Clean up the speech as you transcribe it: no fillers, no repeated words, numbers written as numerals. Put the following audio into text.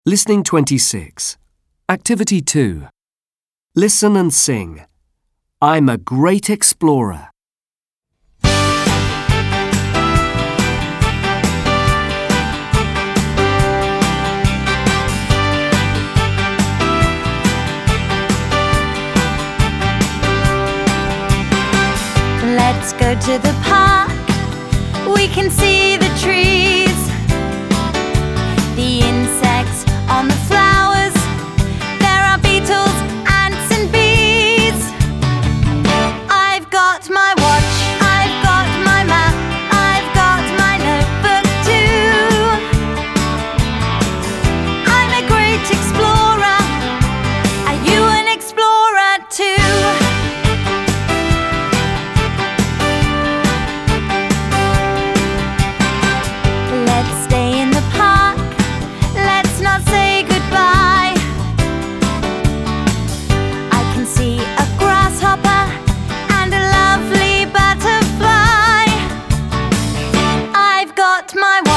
Listening 26. Activity 2. Listen and sing. I'm a great explorer. Let's go to the park. We can see the trees, the insects on the flowers. There are beetles, ants and bees. I've got my watch, I've got my map, I've got my notebook too. I'm a great explorer. Are you an explorer too? Let's stay in the park. Let's not say goodbye. I can see a grasshopper and a lovely butterfly. I've got my